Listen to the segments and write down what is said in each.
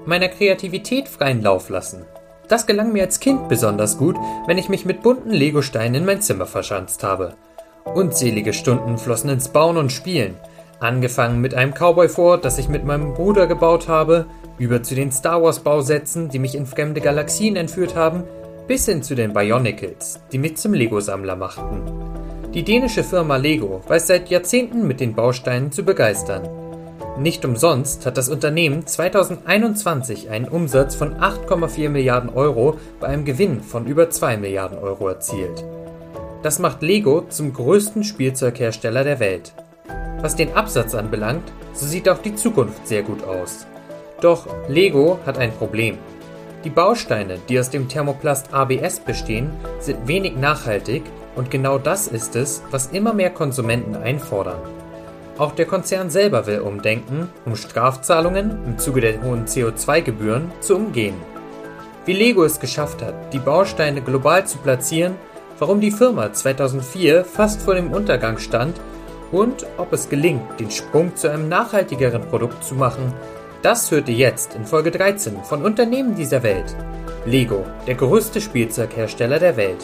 meiner Kreativität freien Lauf lassen. Das gelang mir als Kind besonders gut, wenn ich mich mit bunten Legosteinen in mein Zimmer verschanzt habe. Unzählige Stunden flossen ins Bauen und Spielen, angefangen mit einem Cowboy-Fort, das ich mit meinem Bruder gebaut habe, über zu den Star Wars-Bausätzen, die mich in fremde Galaxien entführt haben, bis hin zu den Bionicles, die mich zum Lego-Sammler machten. Die dänische Firma Lego weiß seit Jahrzehnten mit den Bausteinen zu begeistern. Nicht umsonst hat das Unternehmen 2021 einen Umsatz von 8,4 Milliarden Euro bei einem Gewinn von über 2 Milliarden Euro erzielt. Das macht Lego zum größten Spielzeughersteller der Welt. Was den Absatz anbelangt, so sieht auch die Zukunft sehr gut aus. Doch Lego hat ein Problem. Die Bausteine, die aus dem Thermoplast ABS bestehen, sind wenig nachhaltig und genau das ist es, was immer mehr Konsumenten einfordern. Auch der Konzern selber will umdenken, um Strafzahlungen im Zuge der hohen CO2-Gebühren zu umgehen. Wie Lego es geschafft hat, die Bausteine global zu platzieren, warum die Firma 2004 fast vor dem Untergang stand und ob es gelingt, den Sprung zu einem nachhaltigeren Produkt zu machen, das hört ihr jetzt in Folge 13 von Unternehmen dieser Welt. Lego, der größte Spielzeughersteller der Welt.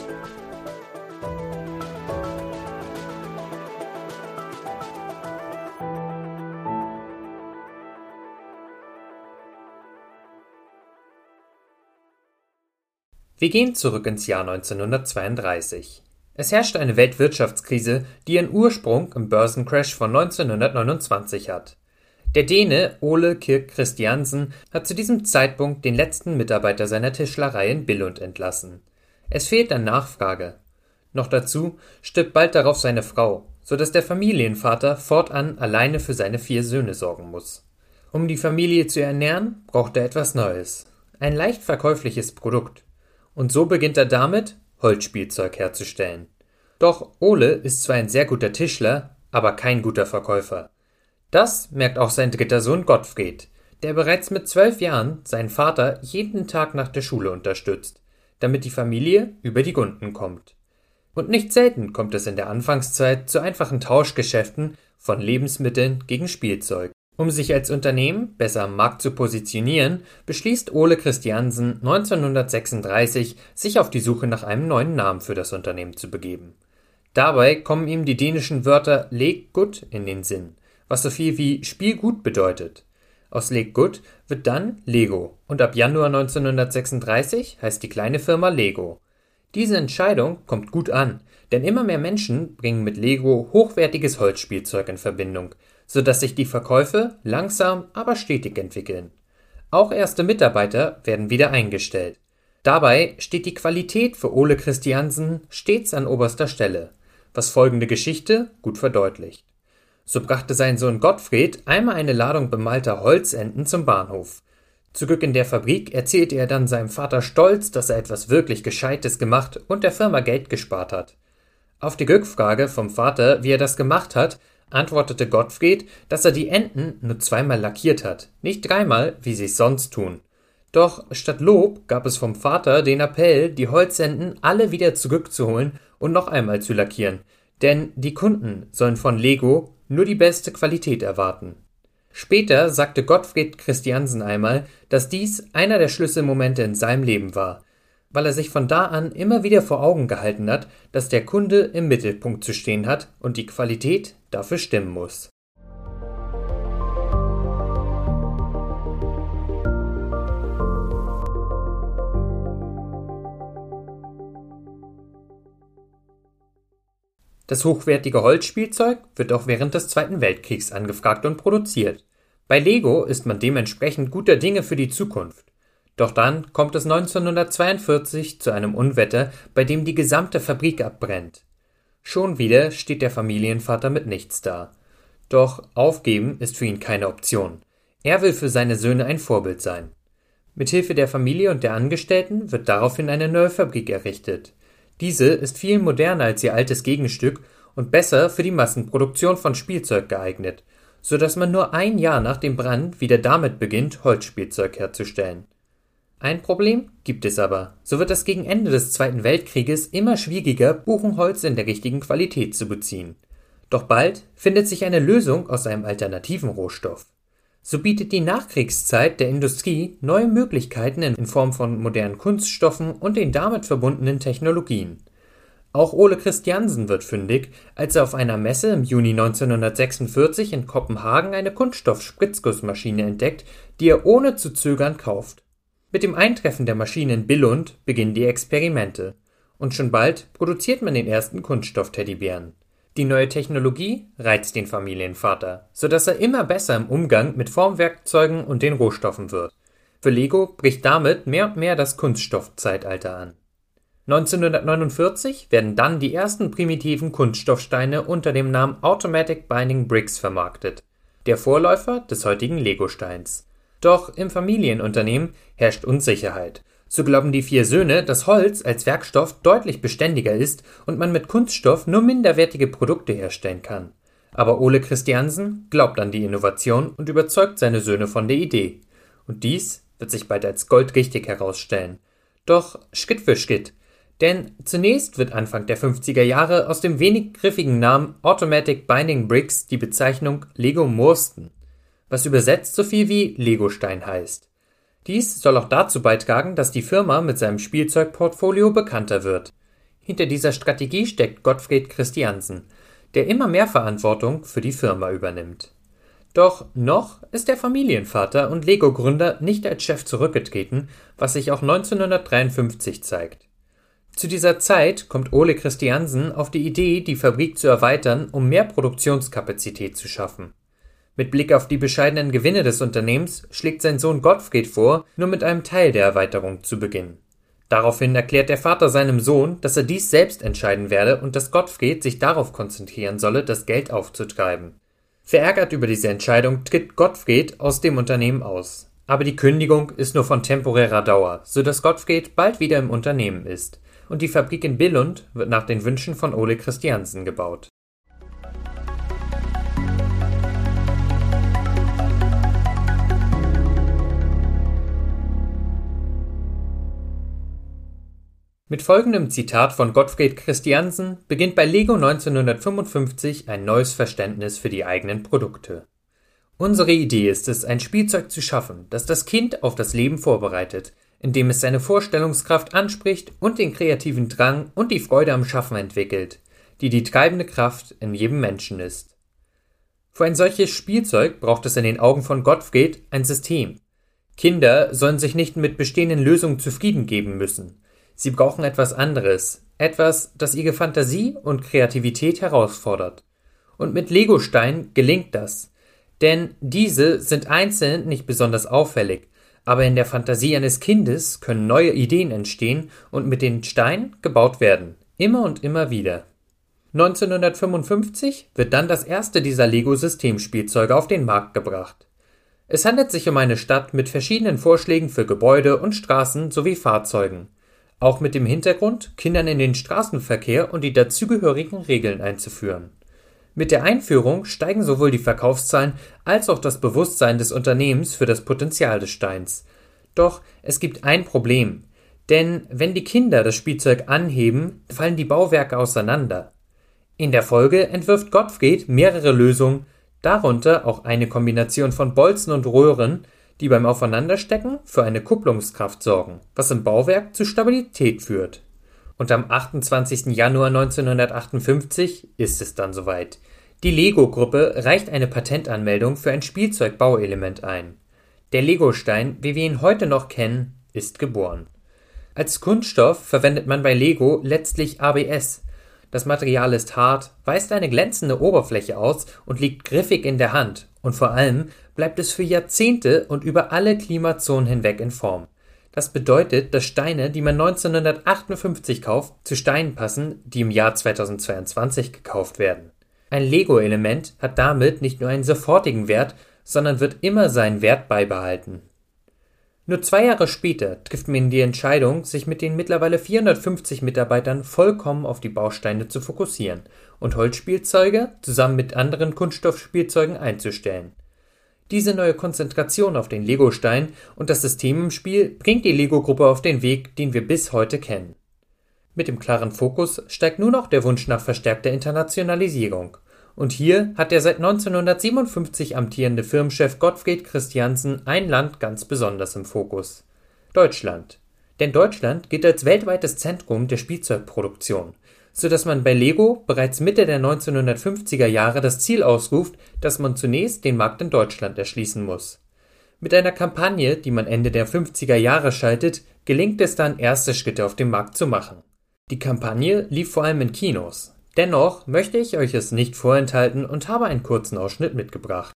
Wir gehen zurück ins Jahr 1932. Es herrscht eine Weltwirtschaftskrise, die ihren Ursprung im Börsencrash von 1929 hat. Der Däne Ole Kirk Christiansen hat zu diesem Zeitpunkt den letzten Mitarbeiter seiner Tischlerei in Billund entlassen. Es fehlt an Nachfrage. Noch dazu stirbt bald darauf seine Frau, sodass der Familienvater fortan alleine für seine 4 Söhne sorgen muss. Um die Familie zu ernähren, braucht er etwas Neues. Ein leicht verkäufliches Produkt. Und so beginnt er damit, Holzspielzeug herzustellen. Doch Ole ist zwar ein sehr guter Tischler, aber kein guter Verkäufer. Das merkt auch sein dritter Sohn Gottfried, der bereits mit 12 Jahren seinen Vater jeden Tag nach der Schule unterstützt, damit die Familie über die Runden kommt. Und nicht selten kommt es in der Anfangszeit zu einfachen Tauschgeschäften von Lebensmitteln gegen Spielzeug. Um sich als Unternehmen besser am Markt zu positionieren, beschließt Ole Christiansen 1936, sich auf die Suche nach einem neuen Namen für das Unternehmen zu begeben. Dabei kommen ihm die dänischen Wörter Lekgodt in den Sinn, was so viel wie Spielgut bedeutet. Aus Lekgodt wird dann Lego und ab Januar 1936 heißt die kleine Firma Lego. Diese Entscheidung kommt gut an, denn immer mehr Menschen bringen mit Lego hochwertiges Holzspielzeug in Verbindung, sodass sich die Verkäufe langsam, aber stetig entwickeln. Auch erste Mitarbeiter werden wieder eingestellt. Dabei steht die Qualität für Ole Christiansen stets an oberster Stelle, was folgende Geschichte gut verdeutlicht. So brachte sein Sohn Gottfried einmal eine Ladung bemalter Holzenten zum Bahnhof. Zurück in der Fabrik erzählte er dann seinem Vater stolz, dass er etwas wirklich Gescheites gemacht und der Firma Geld gespart hat. Auf die Rückfrage vom Vater, wie er das gemacht hat, antwortete Gottfried, dass er die Enten nur 2-mal lackiert hat, nicht 3-mal, wie sie es sonst tun. Doch statt Lob gab es vom Vater den Appell, die Holzenten alle wieder zurückzuholen und noch einmal zu lackieren, denn die Kunden sollen von Lego nur die beste Qualität erwarten. Später sagte Gottfried Christiansen einmal, dass dies einer der Schlüsselmomente in seinem Leben war, weil er sich von da an immer wieder vor Augen gehalten hat, dass der Kunde im Mittelpunkt zu stehen hat und die Qualität dafür stimmen muss. Das hochwertige Holzspielzeug wird auch während des Zweiten Weltkriegs angefragt und produziert. Bei Lego ist man dementsprechend guter Dinge für die Zukunft. Doch dann kommt es 1942 zu einem Unwetter, bei dem die gesamte Fabrik abbrennt. Schon wieder steht der Familienvater mit nichts da. Doch aufgeben ist für ihn keine Option. Er will für seine Söhne ein Vorbild sein. Mithilfe der Familie und der Angestellten wird daraufhin eine neue Fabrik errichtet. Diese ist viel moderner als ihr altes Gegenstück und besser für die Massenproduktion von Spielzeug geeignet, sodass man nur ein Jahr nach dem Brand wieder damit beginnt, Holzspielzeug herzustellen. Ein Problem gibt es aber. So wird es gegen Ende des Zweiten Weltkrieges immer schwieriger, Buchenholz in der richtigen Qualität zu beziehen. Doch bald findet sich eine Lösung aus einem alternativen Rohstoff. So bietet die Nachkriegszeit der Industrie neue Möglichkeiten in Form von modernen Kunststoffen und den damit verbundenen Technologien. Auch Ole Christiansen wird fündig, als er auf einer Messe im Juni 1946 in Kopenhagen eine Kunststoff-Spritzgussmaschine entdeckt, die er ohne zu zögern kauft. Mit dem Eintreffen der Maschine in Billund beginnen die Experimente. Und schon bald produziert man den ersten Kunststoff-Teddybären. Die neue Technologie reizt den Familienvater, sodass er immer besser im Umgang mit Formwerkzeugen und den Rohstoffen wird. Für Lego bricht damit mehr und mehr das Kunststoffzeitalter an. 1949 werden dann die ersten primitiven Kunststoffsteine unter dem Namen Automatic Binding Bricks vermarktet, der Vorläufer des heutigen Legosteins. Doch im Familienunternehmen herrscht Unsicherheit. So glauben die 4 Söhne, dass Holz als Werkstoff deutlich beständiger ist und man mit Kunststoff nur minderwertige Produkte herstellen kann. Aber Ole Christiansen glaubt an die Innovation und überzeugt seine Söhne von der Idee. Und dies wird sich bald als goldrichtig herausstellen. Doch Schritt für Schritt. Denn zunächst wird Anfang der 50er Jahre aus dem wenig griffigen Namen Automatic Binding Bricks die Bezeichnung Lego Mursten, was übersetzt so viel wie Legostein heißt. Dies soll auch dazu beitragen, dass die Firma mit seinem Spielzeugportfolio bekannter wird. Hinter dieser Strategie steckt Gottfried Christiansen, der immer mehr Verantwortung für die Firma übernimmt. Doch noch ist der Familienvater und Lego-Gründer nicht als Chef zurückgetreten, was sich auch 1953 zeigt. Zu dieser Zeit kommt Ole Christiansen auf die Idee, die Fabrik zu erweitern, um mehr Produktionskapazität zu schaffen. Mit Blick auf die bescheidenen Gewinne des Unternehmens schlägt sein Sohn Gottfried vor, nur mit einem Teil der Erweiterung zu beginnen. Daraufhin erklärt der Vater seinem Sohn, dass er dies selbst entscheiden werde und dass Gottfried sich darauf konzentrieren solle, das Geld aufzutreiben. Verärgert über diese Entscheidung tritt Gottfried aus dem Unternehmen aus. Aber die Kündigung ist nur von temporärer Dauer, sodass Gottfried bald wieder im Unternehmen ist. Und die Fabrik in Billund wird nach den Wünschen von Ole Christiansen gebaut. Mit folgendem Zitat von Gottfried Christiansen beginnt bei Lego 1955 ein neues Verständnis für die eigenen Produkte. Unsere Idee ist es, ein Spielzeug zu schaffen, das das Kind auf das Leben vorbereitet, indem es seine Vorstellungskraft anspricht und den kreativen Drang und die Freude am Schaffen entwickelt, die die treibende Kraft in jedem Menschen ist. Für ein solches Spielzeug braucht es in den Augen von Gottfried ein System. Kinder sollen sich nicht mit bestehenden Lösungen zufrieden geben müssen. Sie brauchen etwas anderes, etwas, das ihre Fantasie und Kreativität herausfordert. Und mit Legosteinen gelingt das, denn diese sind einzeln nicht besonders auffällig, aber in der Fantasie eines Kindes können neue Ideen entstehen und mit den Steinen gebaut werden, immer und immer wieder. 1955 wird dann das erste dieser Lego-Systemspielzeuge auf den Markt gebracht. Es handelt sich um eine Stadt mit verschiedenen Vorschlägen für Gebäude und Straßen sowie Fahrzeugen. Auch mit dem Hintergrund, Kindern in den Straßenverkehr und die dazugehörigen Regeln einzuführen. Mit der Einführung steigen sowohl die Verkaufszahlen als auch das Bewusstsein des Unternehmens für das Potenzial des Steins. Doch es gibt ein Problem, denn wenn die Kinder das Spielzeug anheben, fallen die Bauwerke auseinander. In der Folge entwirft Gottfried mehrere Lösungen, darunter auch eine Kombination von Bolzen und Röhren, die beim Aufeinanderstecken für eine Kupplungskraft sorgen, was im Bauwerk zu Stabilität führt. Und am 28. Januar 1958 ist es dann soweit. Die Lego-Gruppe reicht eine Patentanmeldung für ein Spielzeugbauelement ein. Der Legostein, wie wir ihn heute noch kennen, ist geboren. Als Kunststoff verwendet man bei Lego letztlich ABS. Das Material ist hart, weist eine glänzende Oberfläche aus und liegt griffig in der Hand. Und vor allem bleibt es für Jahrzehnte und über alle Klimazonen hinweg in Form. Das bedeutet, dass Steine, die man 1958 kauft, zu Steinen passen, die im Jahr 2022 gekauft werden. Ein Lego-Element hat damit nicht nur einen sofortigen Wert, sondern wird immer seinen Wert beibehalten. Nur 2 Jahre später trifft man die Entscheidung, sich mit den mittlerweile 450 Mitarbeitern vollkommen auf die Bausteine zu fokussieren und Holzspielzeuge zusammen mit anderen Kunststoffspielzeugen einzustellen. Diese neue Konzentration auf den Legostein und das System im Spiel bringt die Lego-Gruppe auf den Weg, den wir bis heute kennen. Mit dem klaren Fokus steigt nun auch der Wunsch nach verstärkter Internationalisierung Und hier hat der seit 1957 amtierende Firmenchef Gottfried Christiansen ein Land ganz besonders im Fokus: Deutschland. Denn Deutschland gilt als weltweites Zentrum der Spielzeugproduktion, sodass man bei Lego bereits Mitte der 1950er Jahre das Ziel ausruft, dass man zunächst den Markt in Deutschland erschließen muss. Mit einer Kampagne, die man Ende der 50er Jahre schaltet, gelingt es dann, erste Schritte auf dem Markt zu machen. Die Kampagne lief vor allem in Kinos. Dennoch möchte ich euch es nicht vorenthalten und habe einen kurzen Ausschnitt mitgebracht.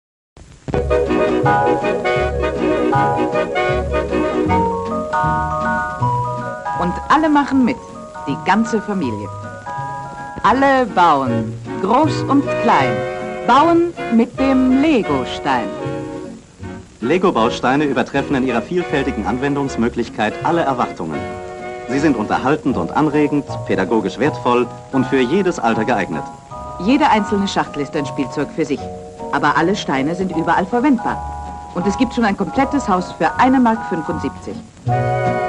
Und alle machen mit, die ganze Familie. Alle bauen, groß und klein, bauen mit dem Lego-Stein. Lego-Bausteine übertreffen in ihrer vielfältigen Anwendungsmöglichkeit alle Erwartungen. Sie sind unterhaltend und anregend, pädagogisch wertvoll und für jedes Alter geeignet. Jede einzelne Schachtel ist ein Spielzeug für sich, aber alle Steine sind überall verwendbar. Und es gibt schon ein komplettes Haus für 1,75 Mark.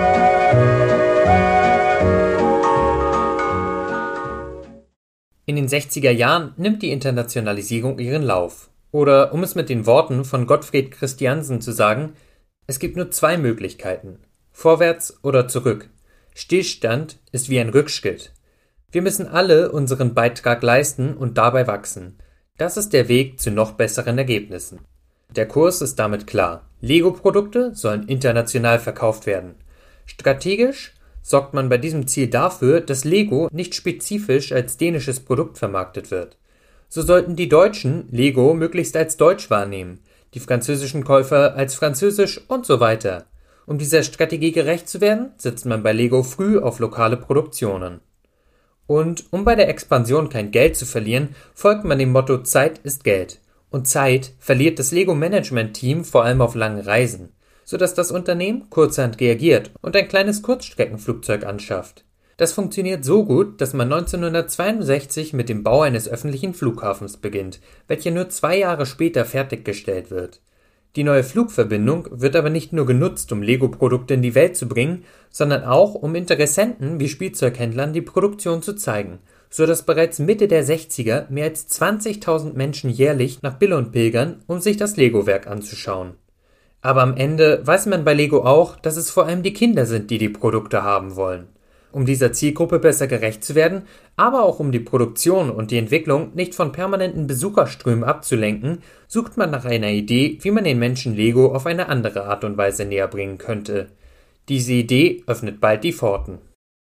In den 60er Jahren nimmt die Internationalisierung ihren Lauf. Oder um es mit den Worten von Gottfried Christiansen zu sagen: Es gibt nur zwei Möglichkeiten: vorwärts oder zurück. Stillstand ist wie ein Rückschritt. Wir müssen alle unseren Beitrag leisten und dabei wachsen. Das ist der Weg zu noch besseren Ergebnissen. Der Kurs ist damit klar: Lego-Produkte sollen international verkauft werden. Strategisch sorgt man bei diesem Ziel dafür, dass Lego nicht spezifisch als dänisches Produkt vermarktet wird. So sollten die Deutschen Lego möglichst als deutsch wahrnehmen, die französischen Käufer als französisch und so weiter. Um dieser Strategie gerecht zu werden, setzt man bei Lego früh auf lokale Produktionen. Und um bei der Expansion kein Geld zu verlieren, folgt man dem Motto: Zeit ist Geld. Und Zeit verliert das Lego-Management-Team vor allem auf langen Reisen, sodass das Unternehmen kurzerhand reagiert und ein kleines Kurzstreckenflugzeug anschafft. Das funktioniert so gut, dass man 1962 mit dem Bau eines öffentlichen Flughafens beginnt, welcher nur 2 Jahre später fertiggestellt wird. Die neue Flugverbindung wird aber nicht nur genutzt, um Lego-Produkte in die Welt zu bringen, sondern auch, um Interessenten wie Spielzeughändlern die Produktion zu zeigen, sodass bereits Mitte der 60er mehr als 20.000 Menschen jährlich nach Billund pilgern, um sich das Lego-Werk anzuschauen. Aber am Ende weiß man bei Lego auch, dass es vor allem die Kinder sind, die die Produkte haben wollen. Um dieser Zielgruppe besser gerecht zu werden, aber auch um die Produktion und die Entwicklung nicht von permanenten Besucherströmen abzulenken, sucht man nach einer Idee, wie man den Menschen Lego auf eine andere Art und Weise näher bringen könnte. Diese Idee öffnet bald die Pforten.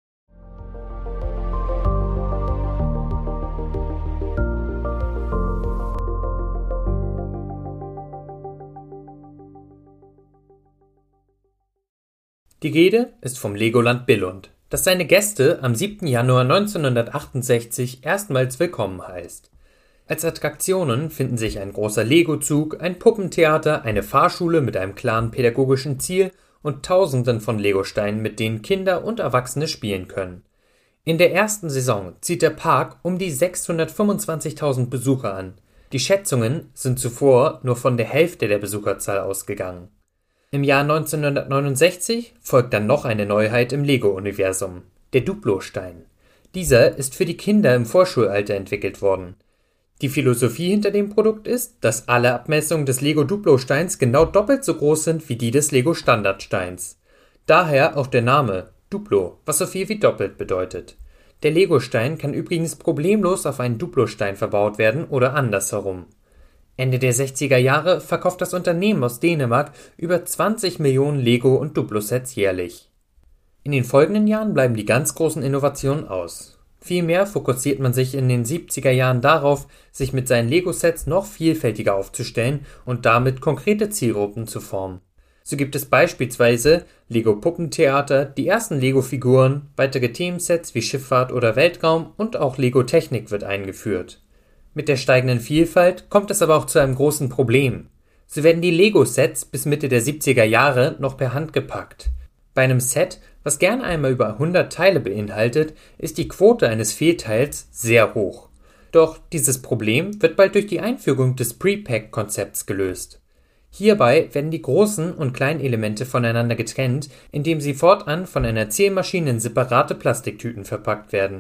Die Rede ist vom Legoland Billund, das seine Gäste am 7. Januar 1968 erstmals willkommen heißt. Als Attraktionen finden sich ein großer Lego-Zug, ein Puppentheater, eine Fahrschule mit einem klaren pädagogischen Ziel und Tausenden von Legosteinen, mit denen Kinder und Erwachsene spielen können. In der ersten Saison zieht der Park um die 625.000 Besucher an. Die Schätzungen sind zuvor nur von der Hälfte der Besucherzahl ausgegangen. Im Jahr 1969 folgt dann noch eine Neuheit im Lego-Universum: der Duplo-Stein. Dieser ist für die Kinder im Vorschulalter entwickelt worden. Die Philosophie hinter dem Produkt ist, dass alle Abmessungen des Lego-Duplo-Steins genau doppelt so groß sind wie die des Lego-Standardsteins. Daher auch der Name Duplo, was so viel wie doppelt bedeutet. Der Lego-Stein kann übrigens problemlos auf einen Duplo-Stein verbaut werden oder andersherum. Ende der 60er Jahre verkauft das Unternehmen aus Dänemark über 20 Millionen Lego- und Duplo-Sets jährlich. In den folgenden Jahren bleiben die ganz großen Innovationen aus. Vielmehr fokussiert man sich in den 70er Jahren darauf, sich mit seinen Lego-Sets noch vielfältiger aufzustellen und damit konkrete Zielgruppen zu formen. So gibt es beispielsweise Lego-Puppentheater, die ersten Lego-Figuren, weitere Themensets wie Schifffahrt oder Weltraum und auch Lego-Technik wird eingeführt. Mit der steigenden Vielfalt kommt es aber auch zu einem großen Problem. So werden die Lego-Sets bis Mitte der 70er Jahre noch per Hand gepackt. Bei einem Set, was gerne einmal über 100 Teile beinhaltet, ist die Quote eines Fehlteils sehr hoch. Doch dieses Problem wird bald durch die Einführung des Pre-Pack-Konzepts gelöst. Hierbei werden die großen und kleinen Elemente voneinander getrennt, indem sie fortan von einer Zählmaschine in separate Plastiktüten verpackt werden.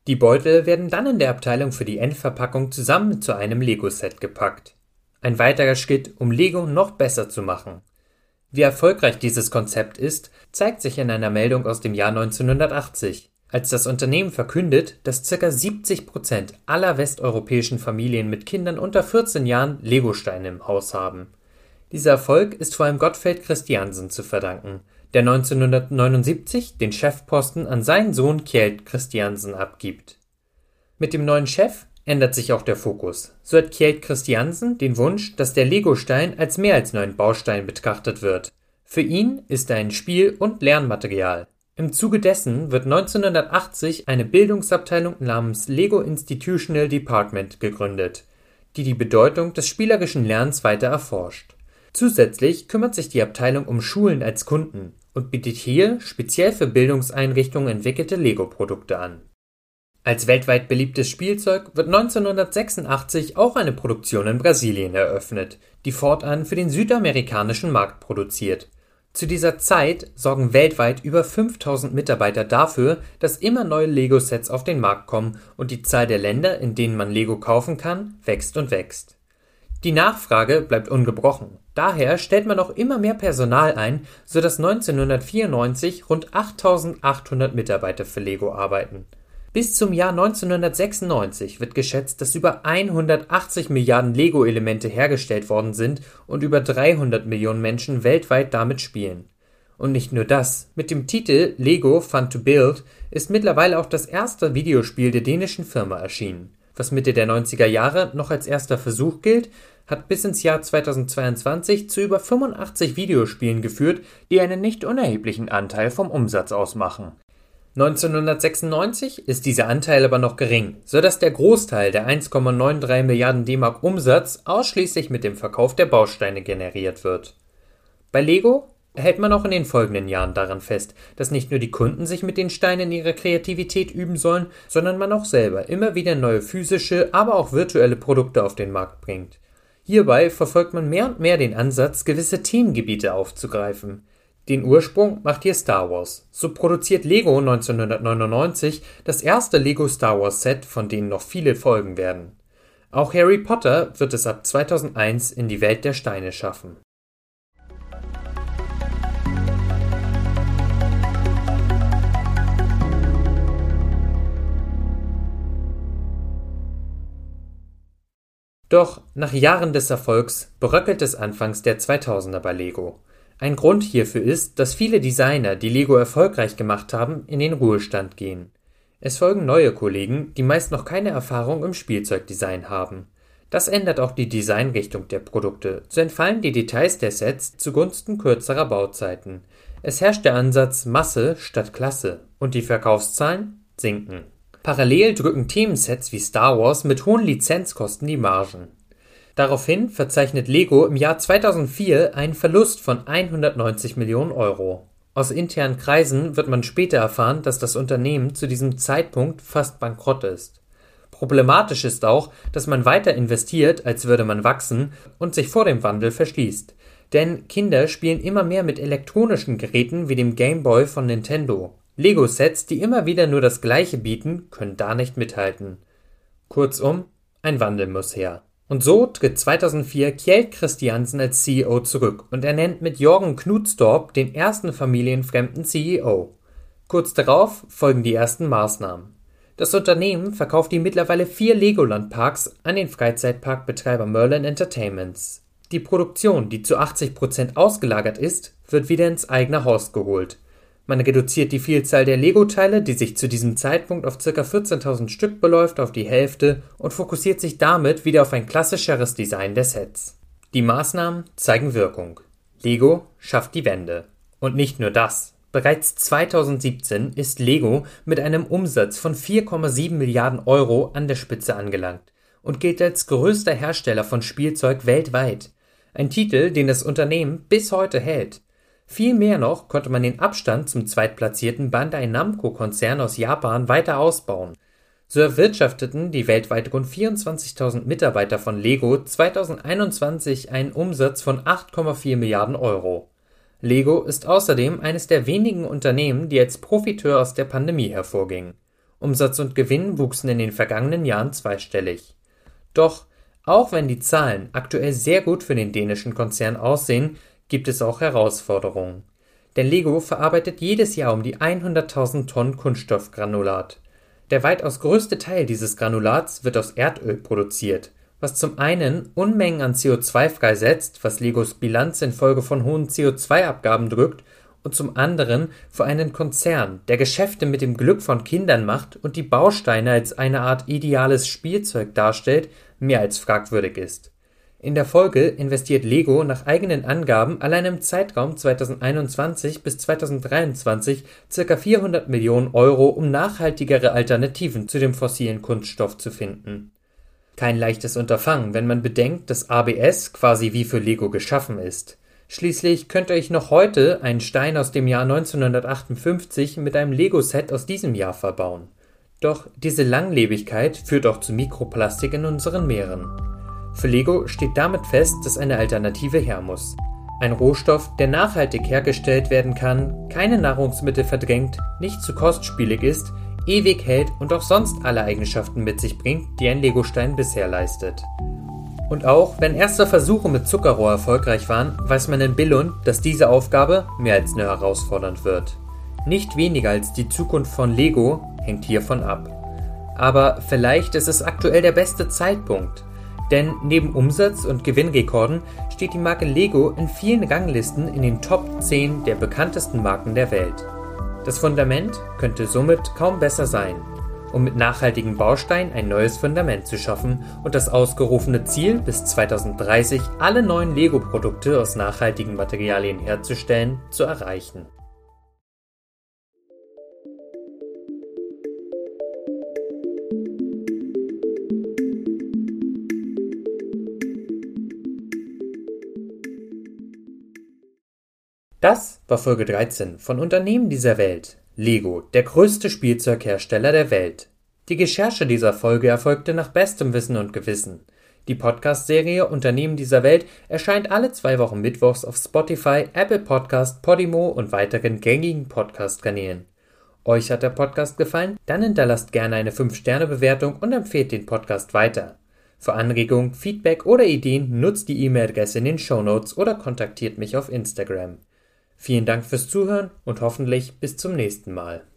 Die Beutel werden dann in der Abteilung für die Endverpackung zusammen zu einem Lego-Set gepackt. Ein weiterer Schritt, um Lego noch besser zu machen. Wie erfolgreich dieses Konzept ist, zeigt sich in einer Meldung aus dem Jahr 1980, als das Unternehmen verkündet, dass ca. 70% aller westeuropäischen Familien mit Kindern unter 14 Jahren Legosteine im Haus haben. Dieser Erfolg ist vor allem Gottfried Christiansen zu verdanken, der 1979 den Chefposten an seinen Sohn Kjeld Christiansen abgibt. Mit dem neuen Chef ändert sich auch der Fokus. So hat Kjeld Christiansen den Wunsch, dass der Legostein als mehr als neuen Baustein betrachtet wird. Für ihn ist er ein Spiel- und Lernmaterial. Im Zuge dessen wird 1980 eine Bildungsabteilung namens Lego Institutional Department gegründet, die die Bedeutung des spielerischen Lernens weiter erforscht. Zusätzlich kümmert sich die Abteilung um Schulen als Kunden und bietet hier speziell für Bildungseinrichtungen entwickelte Lego-Produkte an. Als weltweit beliebtes Spielzeug wird 1986 auch eine Produktion in Brasilien eröffnet, die fortan für den südamerikanischen Markt produziert. Zu dieser Zeit sorgen weltweit über 5000 Mitarbeiter dafür, dass immer neue Lego-Sets auf den Markt kommen und die Zahl der Länder, in denen man Lego kaufen kann, wächst und wächst. Die Nachfrage bleibt ungebrochen. Daher stellt man auch immer mehr Personal ein, sodass 1994 rund 8800 Mitarbeiter für Lego arbeiten. Bis zum Jahr 1996 wird geschätzt, dass über 180 Milliarden Lego-Elemente hergestellt worden sind und über 300 Millionen Menschen weltweit damit spielen. Und nicht nur das, mit dem Titel Lego Fun to Build ist mittlerweile auch das erste Videospiel der dänischen Firma erschienen. Was Mitte der 90er Jahre noch als erster Versuch gilt, hat bis ins Jahr 2022 zu über 85 Videospielen geführt, die einen nicht unerheblichen Anteil vom Umsatz ausmachen. 1996 ist dieser Anteil aber noch gering, sodass der Großteil der 1,93 Milliarden D-Mark Umsatz ausschließlich mit dem Verkauf der Bausteine generiert wird. Bei Lego hält man auch in den folgenden Jahren daran fest, dass nicht nur die Kunden sich mit den Steinen ihrer Kreativität üben sollen, sondern man auch selber immer wieder neue physische, aber auch virtuelle Produkte auf den Markt bringt. Hierbei verfolgt man mehr und mehr den Ansatz, gewisse Themengebiete aufzugreifen. Den Ursprung macht hier Star Wars. So produziert Lego 1999 das erste Lego Star Wars Set, von denen noch viele folgen werden. Auch Harry Potter wird es ab 2001 in die Welt der Steine schaffen. Doch nach Jahren des Erfolgs bröckelt es anfangs der 2000er bei Lego. Ein Grund hierfür ist, dass viele Designer, die Lego erfolgreich gemacht haben, in den Ruhestand gehen. Es folgen neue Kollegen, die meist noch keine Erfahrung im Spielzeugdesign haben. Das ändert auch die Designrichtung der Produkte, so entfallen die Details der Sets zugunsten kürzerer Bauzeiten. Es herrscht der Ansatz Masse statt Klasse und die Verkaufszahlen sinken. Parallel drücken Themensets wie Star Wars mit hohen Lizenzkosten die Margen. Daraufhin verzeichnet Lego im Jahr 2004 einen Verlust von 190 Millionen Euro. Aus internen Kreisen wird man später erfahren, dass das Unternehmen zu diesem Zeitpunkt fast bankrott ist. Problematisch ist auch, dass man weiter investiert, als würde man wachsen und sich vor dem Wandel verschließt. Denn Kinder spielen immer mehr mit elektronischen Geräten wie dem Game Boy von Nintendo. Lego-Sets, die immer wieder nur das Gleiche bieten, können da nicht mithalten. Kurzum, ein Wandel muss her. Und so tritt 2004 Kjeld Christiansen als CEO zurück und ernennt mit Jørgen Knudstorp den ersten familienfremden CEO. Kurz darauf folgen die ersten Maßnahmen. Das Unternehmen verkauft die mittlerweile 4 Legoland-Parks an den Freizeitparkbetreiber Merlin Entertainments. Die Produktion, die zu 80% ausgelagert ist, wird wieder ins eigene Haus geholt. Man reduziert die Vielzahl der Lego-Teile, die sich zu diesem Zeitpunkt auf ca. 14.000 Stück beläuft, auf die Hälfte und fokussiert sich damit wieder auf ein klassischeres Design der Sets. Die Maßnahmen zeigen Wirkung. Lego schafft die Wende. Und nicht nur das. Bereits 2017 ist Lego mit einem Umsatz von 4,7 Milliarden Euro an der Spitze angelangt und gilt als größter Hersteller von Spielzeug weltweit. Ein Titel, den das Unternehmen bis heute hält. Viel mehr noch konnte man den Abstand zum zweitplatzierten Bandai Namco-Konzern aus Japan weiter ausbauen. So erwirtschafteten die weltweit rund 24.000 Mitarbeiter von Lego 2021 einen Umsatz von 8,4 Milliarden Euro. Lego ist außerdem eines der wenigen Unternehmen, die als Profiteur aus der Pandemie hervorgingen. Umsatz und Gewinn wuchsen in den vergangenen Jahren zweistellig. Doch auch wenn die Zahlen aktuell sehr gut für den dänischen Konzern aussehen, gibt es auch Herausforderungen. Denn Lego verarbeitet jedes Jahr um die 100.000 Tonnen Kunststoffgranulat. Der weitaus größte Teil dieses Granulats wird aus Erdöl produziert, was zum einen Unmengen an CO2 freisetzt, was Legos Bilanz infolge von hohen CO2-Abgaben drückt, und zum anderen für einen Konzern, der Geschäfte mit dem Glück von Kindern macht und die Bausteine als eine Art ideales Spielzeug darstellt, mehr als fragwürdig ist. In der Folge investiert Lego nach eigenen Angaben allein im Zeitraum 2021 bis 2023 ca. 400 Millionen Euro, um nachhaltigere Alternativen zu dem fossilen Kunststoff zu finden. Kein leichtes Unterfangen, wenn man bedenkt, dass ABS quasi wie für Lego geschaffen ist. Schließlich könnt ihr euch noch heute einen Stein aus dem Jahr 1958 mit einem Lego-Set aus diesem Jahr verbauen. Doch diese Langlebigkeit führt auch zu Mikroplastik in unseren Meeren. Für Lego steht damit fest, dass eine Alternative her muss. Ein Rohstoff, der nachhaltig hergestellt werden kann, keine Nahrungsmittel verdrängt, nicht zu kostspielig ist, ewig hält und auch sonst alle Eigenschaften mit sich bringt, die ein Legostein bisher leistet. Und auch wenn erste Versuche mit Zuckerrohr erfolgreich waren, weiß man in Billund, dass diese Aufgabe mehr als nur herausfordernd wird. Nicht weniger als die Zukunft von Lego hängt hiervon ab. Aber vielleicht ist es aktuell der beste Zeitpunkt. Denn neben Umsatz- und Gewinnrekorden steht die Marke Lego in vielen Ranglisten in den Top 10 der bekanntesten Marken der Welt. Das Fundament könnte somit kaum besser sein, um mit nachhaltigen Bausteinen ein neues Fundament zu schaffen und das ausgerufene Ziel, bis 2030 alle neuen Lego-Produkte aus nachhaltigen Materialien herzustellen, zu erreichen. Das war Folge 13 von Unternehmen dieser Welt. Lego, der größte Spielzeughersteller der Welt. Die Recherche dieser Folge erfolgte nach bestem Wissen und Gewissen. Die Podcast-Serie Unternehmen dieser Welt erscheint alle 2 Wochen mittwochs auf Spotify, Apple Podcast, Podimo und weiteren gängigen Podcast-Kanälen. Euch hat der Podcast gefallen? Dann hinterlasst gerne eine 5-Sterne-Bewertung und empfehlt den Podcast weiter. Für Anregungen, Feedback oder Ideen nutzt die E-Mail-Adresse in den Shownotes oder kontaktiert mich auf Instagram. Vielen Dank fürs Zuhören und hoffentlich bis zum nächsten Mal.